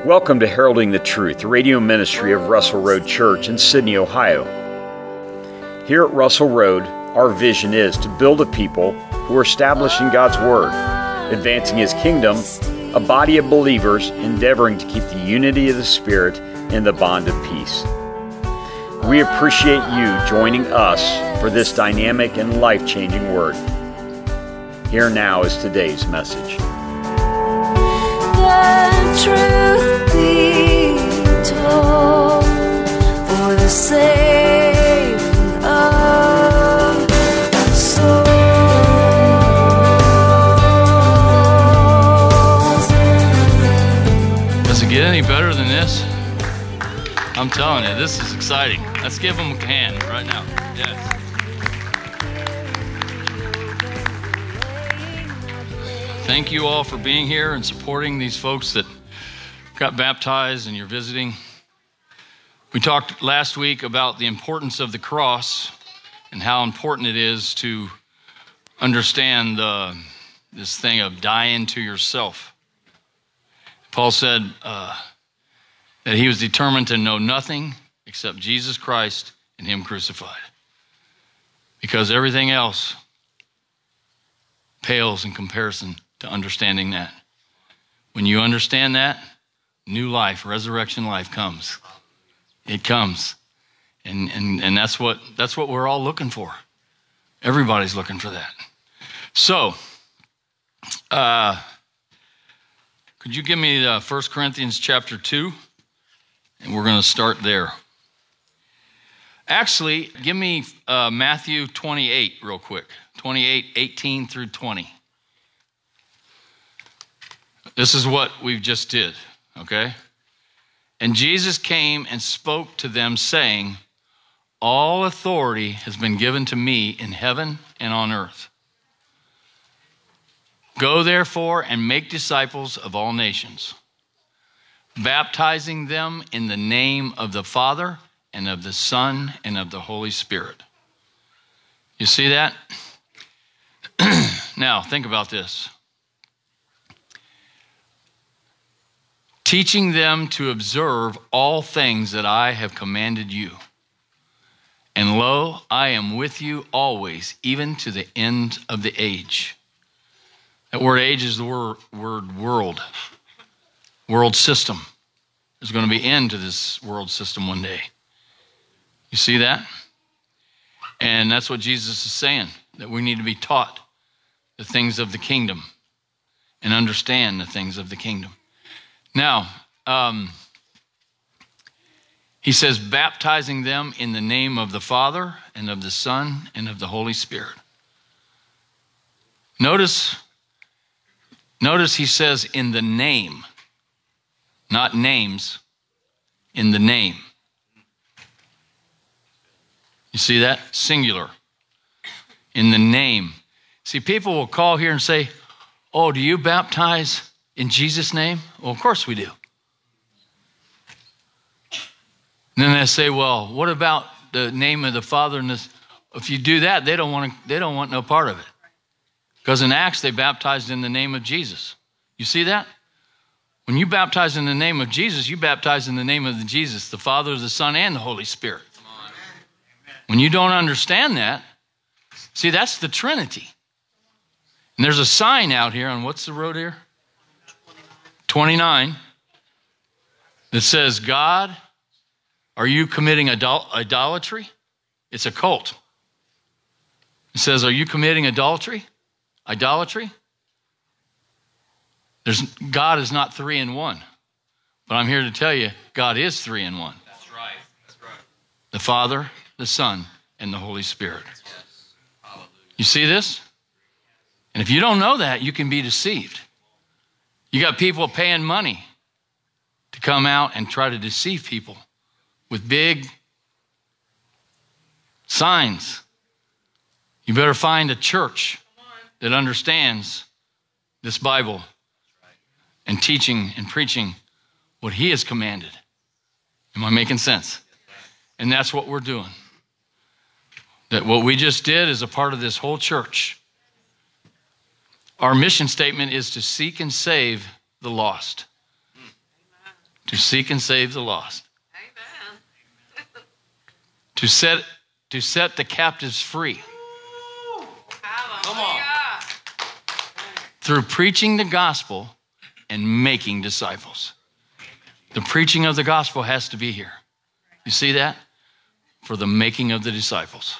Welcome to Heralding the Truth, the radio ministry of Russell Road Church in Sydney, Ohio. Here at Russell Road, our vision is to build a people who are establishing God's Word, advancing His kingdom, a body of believers endeavoring to keep the unity of the Spirit in the bond of peace. We appreciate you joining us for this dynamic and life-changing Word. Here now is today's message. The truth be told, for the saving of souls. Does it get any better than this? I'm telling you, this is exciting. Let's give them a hand right now. Yes. Thank you all for being here and supporting these folks that got baptized and you're visiting. We talked last week about the importance of the cross and how important it is to understand this thing of dying to yourself. Paul said that he was determined to know nothing except Jesus Christ and Him crucified, because everything else pales in comparison to understanding that. When you understand that, new life, resurrection life comes. It comes. And that's what we're all looking for. Everybody's looking for that. So, could you give me 1 Corinthians chapter 2? And we're going to start there. Actually, give me Matthew 28 real quick. 28, 18 through 20. This is what we just did, okay? And Jesus came and spoke to them, saying, all authority has been given to me in heaven and on earth. Go therefore and make disciples of all nations, baptizing them in the name of the Father and of the Son and of the Holy Spirit. You see that? Now, think about this. Teaching them to observe all things that I have commanded you. And lo, I am with you always, even to the end of the age. That word age is the word world. World system. There's going to be end to this world system one day. You see that? And that's what Jesus is saying, that we need to be taught the things of the kingdom and understand the things of the kingdom. Now, he says, baptizing them in the name of the Father and of the Son and of the Holy Spirit. Notice he says in the name, not names, in the name. You see that? Singular. In the name. See, people will call here and say, oh, do you baptize in Jesus' name? Well, of course we do. And then they say, well, what about the name of the Father and this? If you do that, they don't want no part of it. Because in Acts, they baptized in the name of Jesus. You see that? When you baptize in the name of Jesus, you baptize in the name of Jesus, the Father, the Son, and the Holy Spirit. When you don't understand that, see, that's the Trinity. And there's a sign out here on, what's the road here? 29, that says, God, are you committing idolatry? It's a cult. It says, are you committing adultery? Idolatry? God is not 3 in 1. But I'm here to tell you, God is 3 in 1. That's right. That's right. The Father, the Son, and the Holy Spirit. Yes. Hallelujah. You see this? And if you don't know that, you can be deceived. You got people paying money to come out and try to deceive people with big signs. You better find a church that understands this Bible and teaching and preaching what He has commanded. Am I making sense? And that's what we're doing. That what we just did is a part of this whole church. Our mission statement is to seek and save the lost. to seek and save the lost, to set the captives free, Come on. through preaching the gospel and making disciples. The preaching of the gospel has to be here. You see that? For the making of the disciples.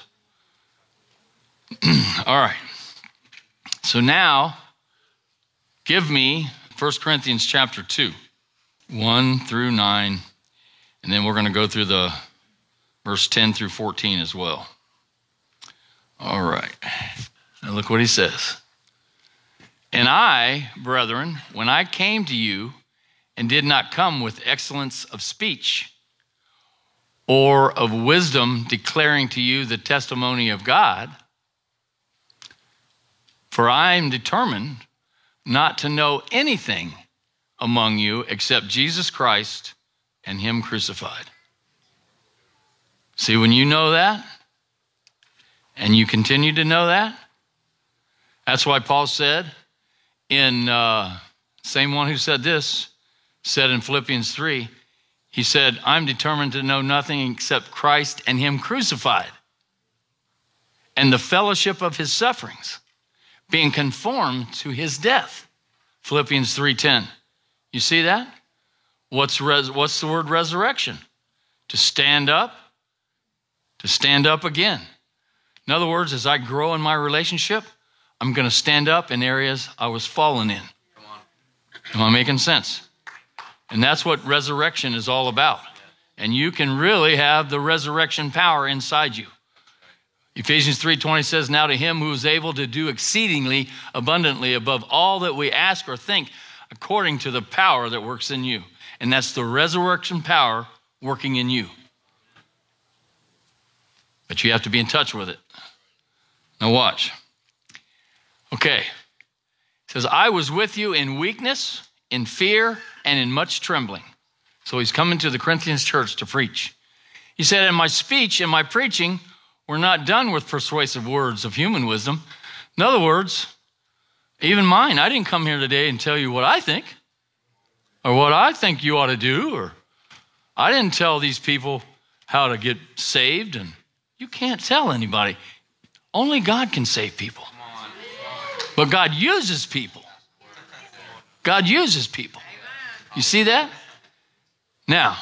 All right. So now, give me 1 Corinthians chapter 2, 1 through 9, and then we're going to go through the verse 10 through 14 as well. All right. Now look what he says. And I, brethren, when I came to you and did not come with excellence of speech or of wisdom declaring to you the testimony of God, for I am determined not to know anything among you except Jesus Christ and him crucified. See, when you know that, and you continue to know that, that's why Paul said in, same one who said this, said in Philippians 3, he said, I'm determined to know nothing except Christ and him crucified and the fellowship of his sufferings, being conformed to his death. Philippians 3:10. You see that? What's the word resurrection? To stand up again. In other words, as I grow in my relationship, I'm going to stand up in areas I was fallen in. Am I making sense? And that's what resurrection is all about. And you can really have the resurrection power inside you. Ephesians 3:20 says, now to him who is able to do exceedingly abundantly above all that we ask or think, according to the power that works in you. And that's the resurrection power working in you. But you have to be in touch with it. Now watch. Okay. It says, I was with you in weakness, in fear, and in much trembling. So he's coming to the Corinthians church to preach. He said, and my speech and my preaching were not done with persuasive words of human wisdom. In other words, even mine, I didn't come here today and tell you what I think or what I think you ought to do, or I didn't tell these people how to get saved, and you can't tell anybody. Only God can save people. But God uses people. God uses people. You see that? Now,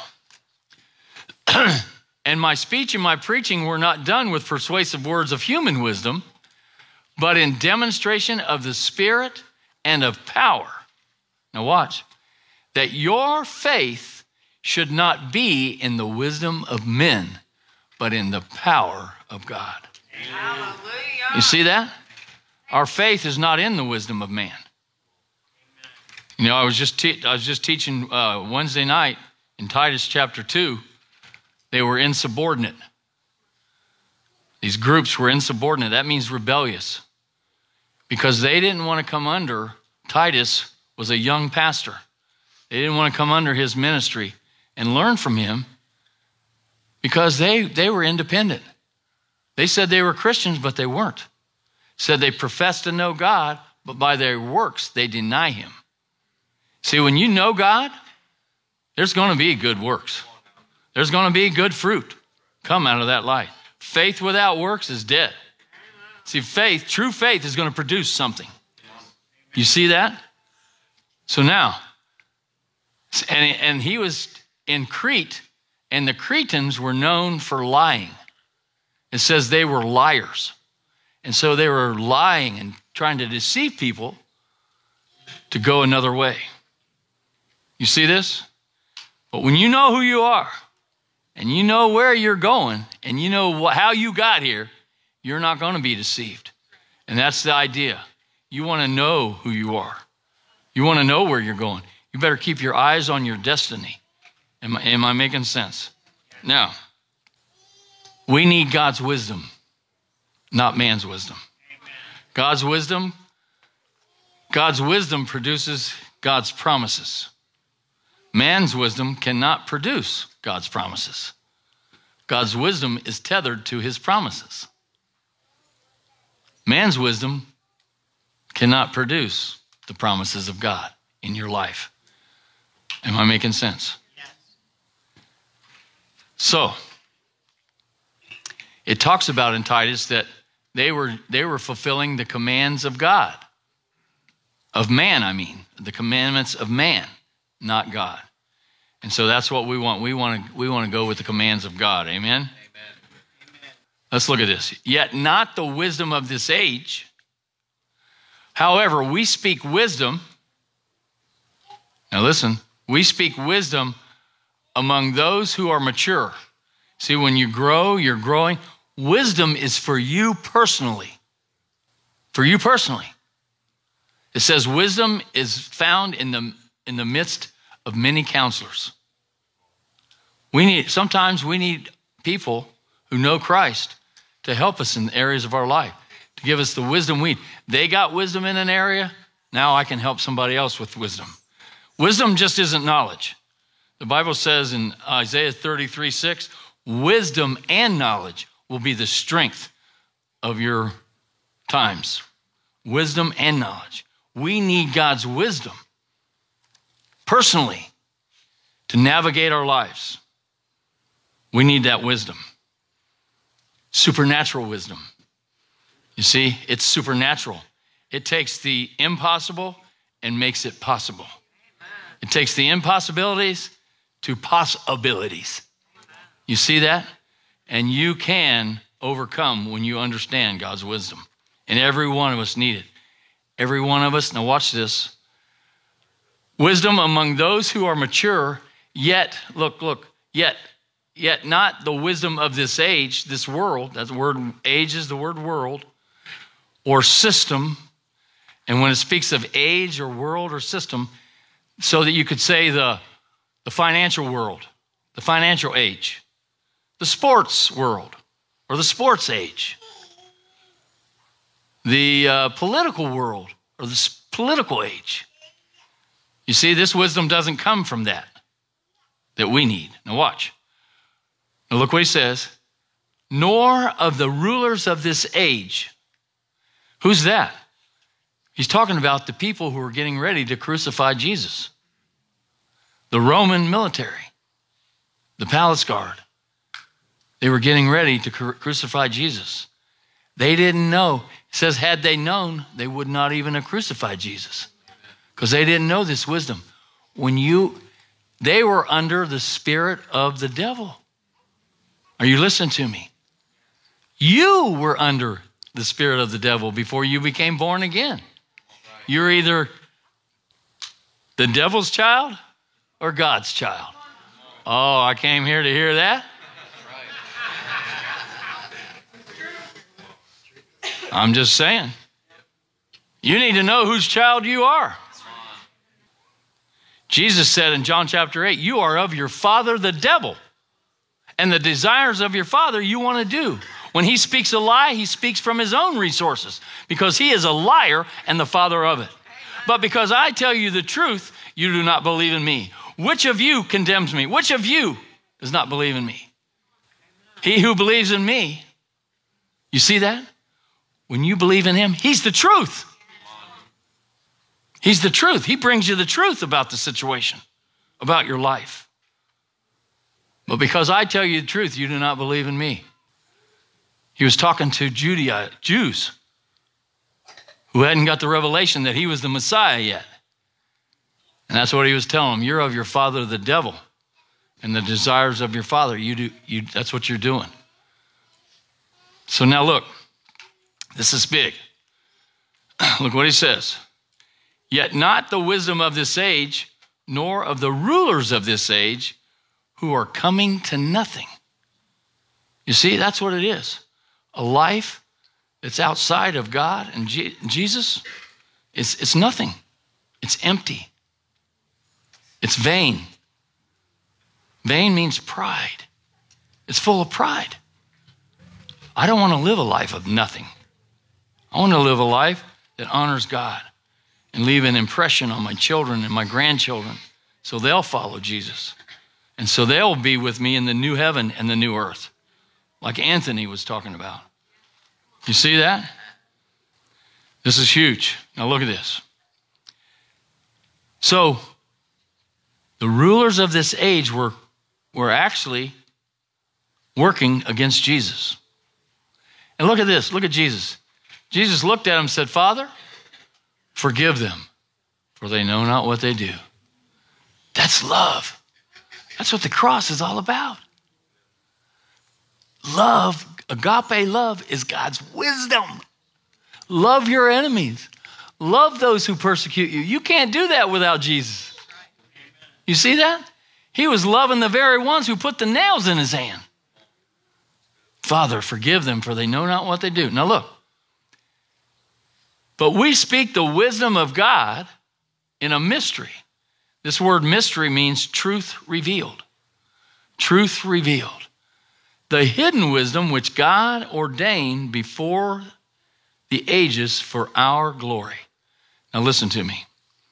and my speech and my preaching were not done with persuasive words of human wisdom, but in demonstration of the Spirit and of power. Now watch. That your faith should not be in the wisdom of men, but in the power of God. Hallelujah. You see that? Our faith is not in the wisdom of man. You know, I was just teaching Wednesday night in Titus chapter 2. They were insubordinate. These groups were insubordinate. That means rebellious. Because they didn't want to come under, Titus was a young pastor. They didn't want to come under his ministry and learn from him because they were independent. They said they were Christians, but they weren't. Said they professed to know God, but by their works they deny him. See, when you know God, there's going to be good works. There's going to be good fruit come out of that life. Faith without works is dead. See, faith, true faith is going to produce something. You see that? So now, and he was in Crete, and the Cretans were known for lying. It says they were liars. And so they were lying and trying to deceive people to go another way. You see this? But when you know who you are, and you know where you're going, and you know how you got here, you're not going to be deceived. And that's the idea. You want to know who you are. You want to know where you're going. You better keep your eyes on your destiny. Am I making sense? Now, we need God's wisdom, not man's wisdom. God's wisdom produces God's promises. Man's wisdom cannot produce God's promises. God's wisdom is tethered to his promises. Man's wisdom cannot produce the promises of God in your life. Am I making sense? Yes. So, it talks about in Titus that they were fulfilling the commands of God. Of man, I mean. The commandments of man, not God. And so that's what we want. We want to go with the commands of God. Amen? Amen. Let's look at this. Yet not the wisdom of this age. However, we speak wisdom. Now listen, we speak wisdom among those who are mature. See, when you grow, you're growing. Wisdom is for you personally. For you personally. It says wisdom is found in the midst of many counselors. Sometimes we need people who know Christ to help us in areas of our life, to give us the wisdom we need. They got wisdom in an area, now I can help somebody else with wisdom. Wisdom just isn't knowledge. The Bible says in Isaiah 33:6, wisdom and knowledge will be the strength of your times. Wisdom and knowledge. We need God's wisdom personally to navigate our lives. We need that wisdom. Supernatural wisdom. You see, it's supernatural. It takes the impossible and makes it possible. It takes the impossibilities to possibilities. You see that? And you can overcome when you understand God's wisdom. And every one of us need it. Every one of us, now watch this. Wisdom among those who are mature, yet not the wisdom of this age, this world. That word age is the word world, or system. And when it speaks of age or world or system, so that you could say the financial world, the financial age, the sports world, or the sports age, the political world, or the political age. You see, this wisdom doesn't come from that we need. Now watch. Now look what he says. Nor of the rulers of this age. Who's that? He's talking about the people who are getting ready to crucify Jesus. The Roman military, the palace guard. They were getting ready to crucify Jesus. They didn't know. It says, had they known, they would not even have crucified Jesus. Because they didn't know this wisdom. They were under the spirit of the devil. Are you listening to me? You were under the spirit of the devil before you became born again. You're either the devil's child or God's child. Oh, I came here to hear that. I'm just saying. You need to know whose child you are. Jesus said in John chapter 8, you are of your father, the devil. And the desires of your father you want to do. When he speaks a lie, he speaks from his own resources because he is a liar and the father of it. But because I tell you the truth, you do not believe in me. Which of you condemns me? Which of you does not believe in me? He who believes in me. You see that? When you believe in him, he's the truth. He's the truth. He brings you the truth about the situation, about your life. But because I tell you the truth, you do not believe in me. He was talking to Jews who hadn't got the revelation that he was the Messiah yet. And that's what he was telling them. You're of your father, the devil, and the desires of your father. That's what you're doing. So now look, this is big. Look what he says. Yet not the wisdom of this age, nor of the rulers of this age, who are coming to nothing. You see, that's what it is. A life that's outside of God and Jesus, it's nothing. It's empty. It's vain. Vain means pride. It's full of pride. I don't want to live a life of nothing. I want to live a life that honors God and leave an impression on my children and my grandchildren so they'll follow Jesus. And so they'll be with me in the new heaven and the new earth, like Anthony was talking about. You see that? This is huge. Now look at this. So the rulers of this age were actually working against Jesus. And look at this. Look at Jesus. Jesus looked at him and said, Father, forgive them, for they know not what they do. That's love. That's what the cross is all about. Love, agape love, is God's wisdom. Love your enemies. Love those who persecute you. You can't do that without Jesus. You see that? He was loving the very ones who put the nails in his hand. Father, forgive them, for they know not what they do. Now look. But we speak the wisdom of God in a mystery. This word mystery means truth revealed. Truth revealed. The hidden wisdom which God ordained before the ages for our glory. Now listen to me.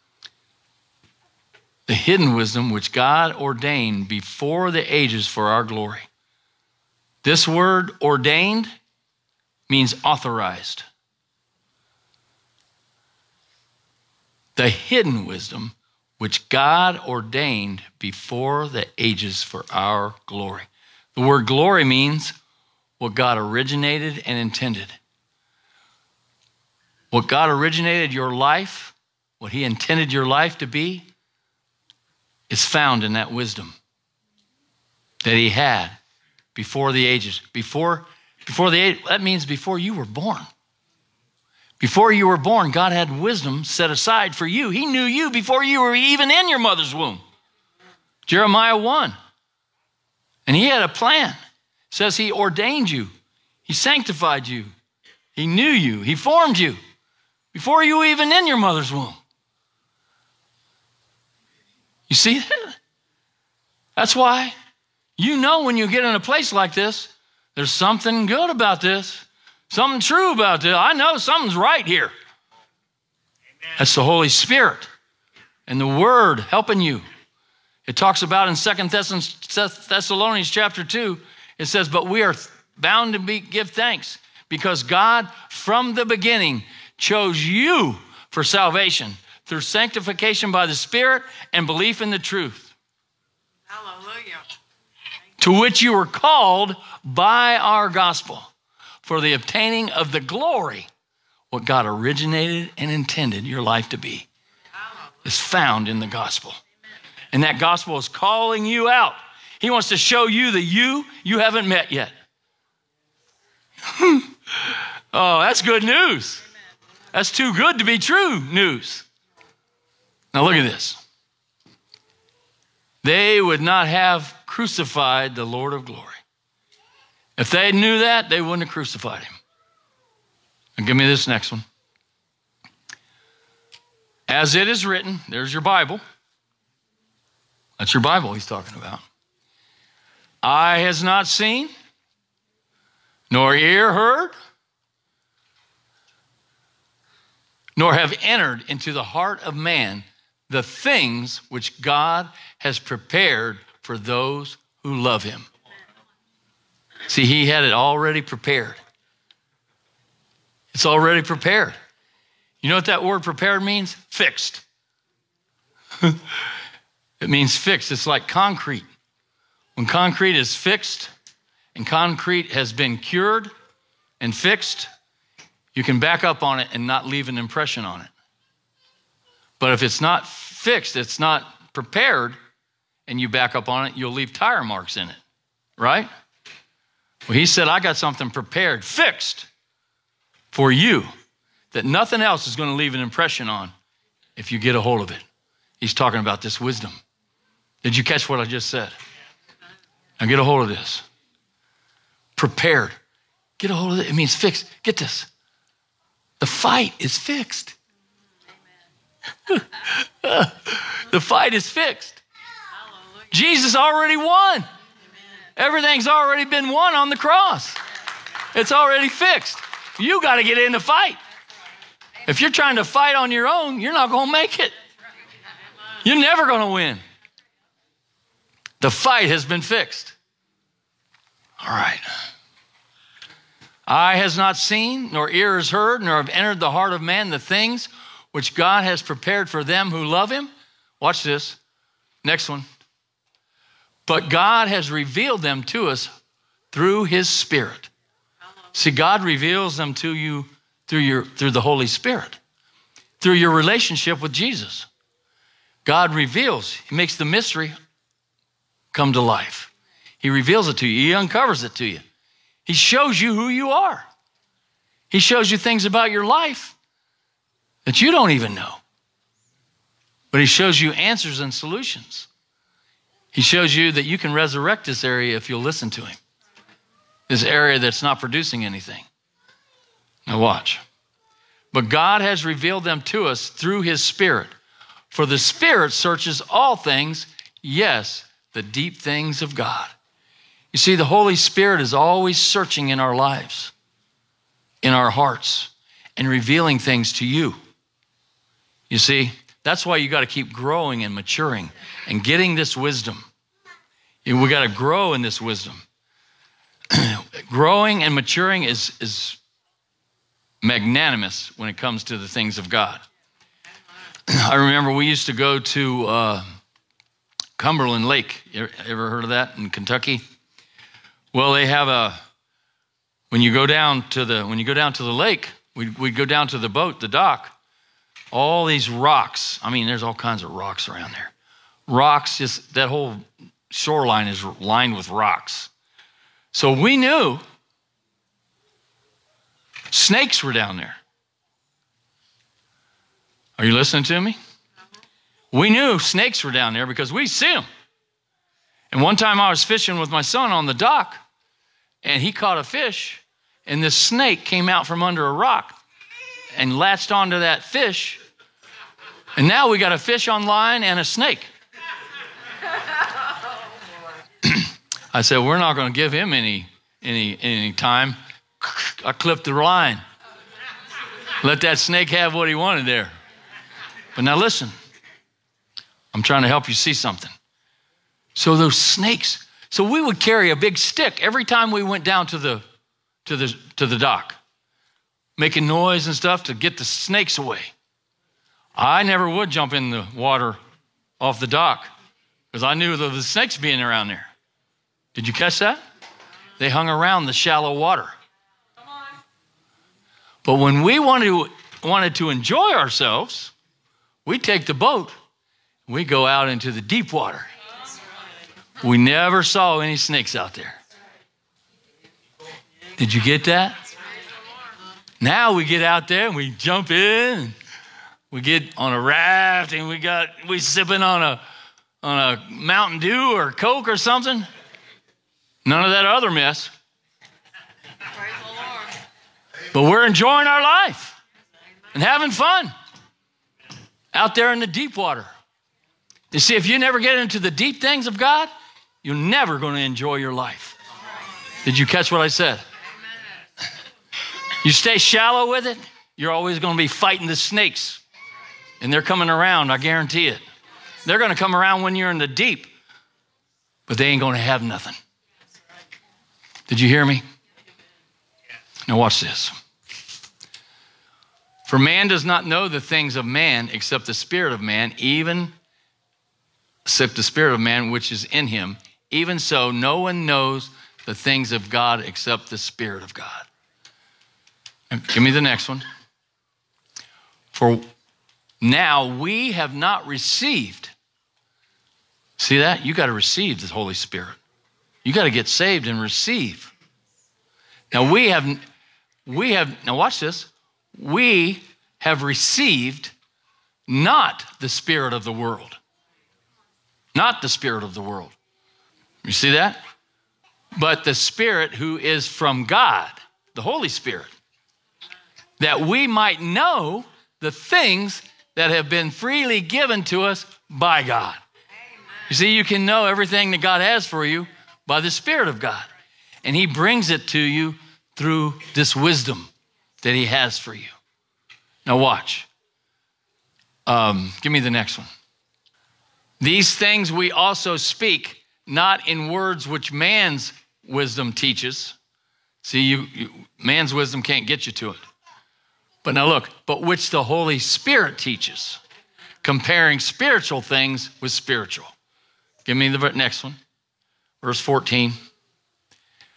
The hidden wisdom which God ordained before the ages for our glory. This word ordained means authorized. The hidden wisdom which God ordained before the ages for our glory. The word glory means what God originated and intended. What God originated your life, what he intended your life to be, is found in that wisdom that he had before the ages. Before the age, that means before you were born. Before you were born, God had wisdom set aside for you. He knew you before you were even in your mother's womb. Jeremiah 1. And he had a plan. It says he ordained you. He sanctified you. He knew you. He formed you before you were even in your mother's womb. You see that? That's why you know when you get in a place like this, there's something good about this. Something true about this. I know something's right here. Amen. That's the Holy Spirit and the Word helping you. It talks about in 2 Thessalonians chapter 2, it says, but we are bound to give thanks because God from the beginning chose you for salvation through sanctification by the Spirit and belief in the truth. Hallelujah. To which you were called by our gospel, for the obtaining of the glory, what God originated and intended your life to be, is found in the gospel. And that gospel is calling you out. He wants to show you the you haven't met yet. Oh, that's good news. That's too good to be true news. Now look at this. They would not have crucified the Lord of glory. If they knew that, they wouldn't have crucified him. Now give me this next one. As it is written, there's your Bible. That's your Bible he's talking about. Eye has not seen, nor ear heard, nor have entered into the heart of man the things which God has prepared for those who love him. See, he had it already prepared. It's already prepared. You know what that word prepared means? Fixed. It means fixed. It's like concrete. When concrete is fixed and concrete has been cured and fixed, you can back up on it and not leave an impression on it. But if it's not fixed, it's not prepared, and you back up on it, you'll leave tire marks in it, right? Well, he said, I got something prepared, fixed for you that nothing else is going to leave an impression on if you get a hold of it. He's talking about this wisdom. Did you catch what I just said? Now get a hold of this. Prepared. Get a hold of it. It means fixed. Get this. The fight is fixed. The fight is fixed. Jesus already won. Everything's already been won on the cross. It's already fixed. You got to get in the fight. If you're trying to fight on your own, you're not going to make it. You're never going to win. The fight has been fixed. All right. Eye has not seen, nor ear has heard, nor have entered the heart of man the things which God has prepared for them who love him. Watch this. Next one. But God has revealed them to us through his Spirit. See, God reveals them to you through the Holy Spirit, through your relationship with Jesus. God reveals, he makes the mystery come to life. He reveals it to you. He uncovers it to you. He shows you who you are. He shows you things about your life that you don't even know. But he shows you answers and solutions. He shows you that you can resurrect this area if you'll listen to him. This area that's not producing anything. Now watch. But God has revealed them to us through his Spirit. For the Spirit searches all things, yes, the deep things of God. You see, the Holy Spirit is always searching in our lives, in our hearts, and revealing things to you. You see, that's why you got to keep growing and maturing and getting this wisdom. We got to grow in this wisdom. Growing and maturing is magnanimous when it comes to the things of God. I remember we used to go to Cumberland Lake. You ever heard of that in Kentucky? Well, they have when you go down to the lake, we'd go down to the boat, the dock, all these rocks. I mean, there's all kinds of rocks around there. Rocks, just that whole shoreline is lined with rocks. So we knew snakes were down there. Are you listening to me? We knew snakes were down there because we see them. And one time I was fishing with my son on the dock, and he caught a fish, and this snake came out from under a rock and latched onto that fish. And now we got a fish on line and a snake. I said, we're not going to give him any time. I clipped the line. Let that snake have what he wanted there. But now listen, I'm trying to help you see something. So those snakes, so we would carry a big stick every time we went down to the dock, making noise and stuff to get the snakes away. I never would jump in the water off the dock because I knew there was snakes being around there. Did you catch that? They hung around the shallow water. Come on. But when we wanted to enjoy ourselves, we take the boat, we go out into the deep water. We never saw any snakes out there. Did you get that? Now we get out there and we jump in. We get on a raft and we sipping on a Mountain Dew or Coke or something. None of that other mess. But we're enjoying our life and having fun out there in the deep water. You see, if you never get into the deep things of God, you're never going to enjoy your life. Did you catch what I said? You stay shallow with it, you're always going to be fighting the snakes. And they're coming around, I guarantee it. They're going to come around when you're in the deep, but they ain't going to have nothing. Did you hear me? Now watch this. For man does not know the things of man except the spirit of man, except the spirit of man which is in him. Even so, no one knows the things of God except the Spirit of God. Now, give me the next one. For now we have not received. See that? You got to receive the Holy Spirit. You got to get saved and receive. Now now watch this. We have received not the spirit of the world. Not the spirit of the world. You see that? But the Spirit who is from God, the Holy Spirit, that we might know the things that have been freely given to us by God. You see, you can know everything that God has for you by the Spirit of God. And he brings it to you through this wisdom that he has for you. Now watch. Give me the next one. These things we also speak, not in words which man's wisdom teaches. See, man's wisdom can't get you to it. But now look, but which the Holy Spirit teaches, comparing spiritual things with spiritual. Give me the next one. Verse 14.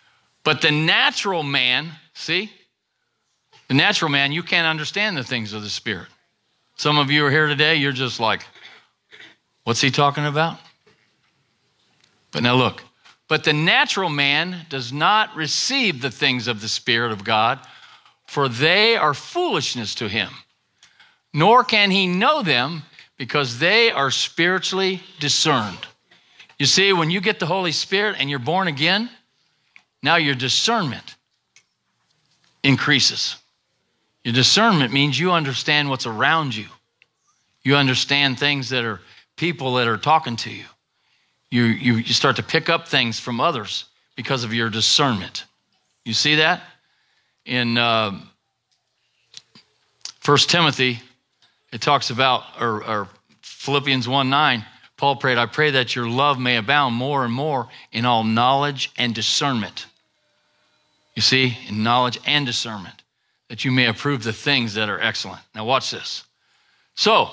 But the natural man, see? The natural man, you can't understand the things of the Spirit. Some of you are here today, you're just like, what's he talking about? But now look, but the natural man does not receive the things of the Spirit of God, for they are foolishness to him, nor can he know them because they are spiritually discerned. You see, when you get the Holy Spirit and you're born again, now your discernment increases. Your discernment means you understand what's around you. You understand things that are people that are talking to you. You start to pick up things from others because of your discernment. You see that? In 1 Timothy, it talks about, or Philippians 1:9, Paul prayed, I pray that your love may abound more and more in all knowledge and discernment. You see, in knowledge and discernment, that you may approve the things that are excellent. Now watch this. So,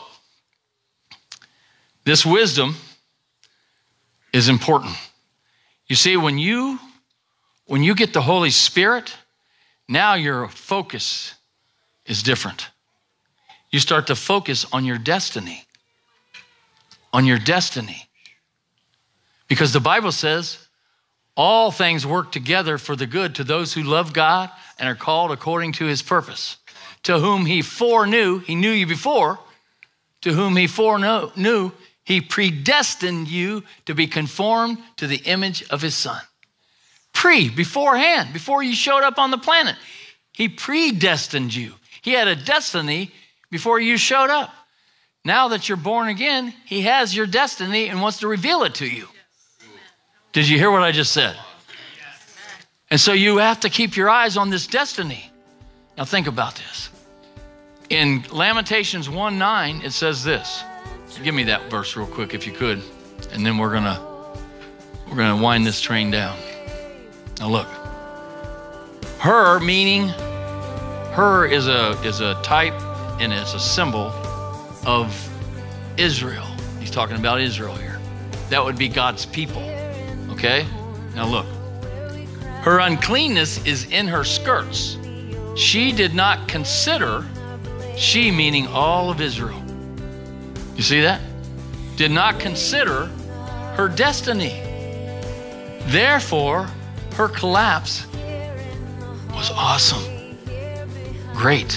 this wisdom is important. You see, when you get the Holy Spirit, now your focus is different. You start to focus on your destiny. On your destiny. Because the Bible says, all things work together for the good to those who love God and are called according to his purpose. To whom he foreknew, he knew you before, to whom he foreknew, he predestined you to be conformed to the image of his Son. Beforehand, before you showed up on the planet, he predestined you. He had a destiny before you showed up. Now that you're born again, he has your destiny and wants to reveal it to you. Did you hear what I just said? And so you have to keep your eyes on this destiny. Now think about this. In Lamentations 1:9, it says this. Give me that verse real quick if you could. And then we're gonna wind this train down. Now look. Her, meaning her is a type and it's a symbol of Israel. He's talking about Israel here. That would be God's people. Okay? Now look. Her uncleanness is in her skirts. She did not consider, she meaning all of Israel. You see that? Did not consider her destiny. Therefore, her collapse was awesome. Great.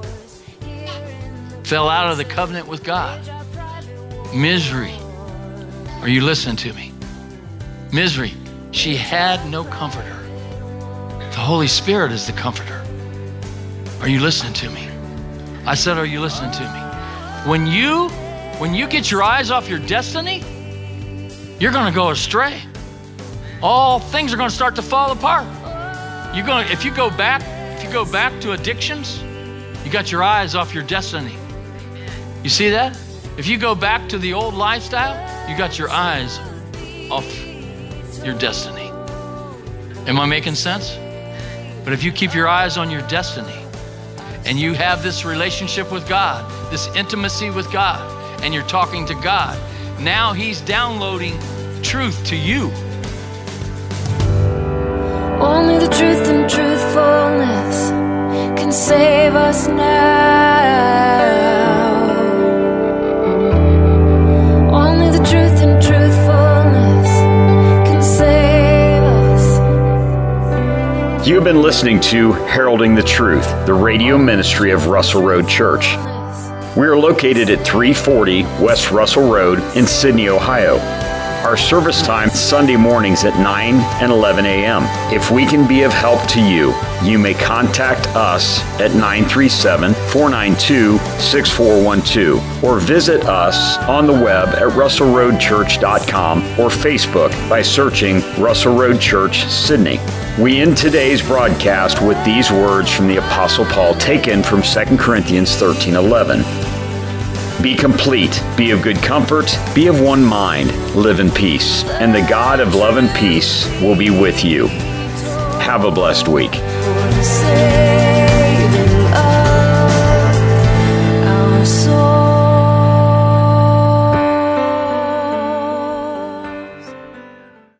Fell out of the covenant with God. Misery. Are you listening to me? Misery. She had no comforter. The Holy Spirit is the comforter. Are you listening to me? I said, are you listening to me? When you get your eyes off your destiny, you're going to go astray. All things are going to start to fall apart. If you go back to addictions, you got your eyes off your destiny. You see that? If you go back to the old lifestyle, you got your eyes off your destiny. Am I making sense? But if you keep your eyes on your destiny and you have this relationship with God, this intimacy with God, and you're talking to God, now he's downloading truth to you. Only the truth and truthfulness can save us now. Only the truth and truthfulness can save us. You have been listening to Heralding the Truth, the radio ministry of Russell Road Church. We are located at 340 West Russell Road in Sydney, Ohio. Our service time is Sunday mornings at 9 and 11 a.m. If we can be of help to you, you may contact us at 937-492-6412 or visit us on the web at russellroadchurch.com or Facebook by searching Russell Road Church, Sydney. We end today's broadcast with these words from the Apostle Paul taken from 2 Corinthians 13:11. Be complete, be of good comfort, be of one mind, live in peace, and the God of love and peace will be with you. Have a blessed week.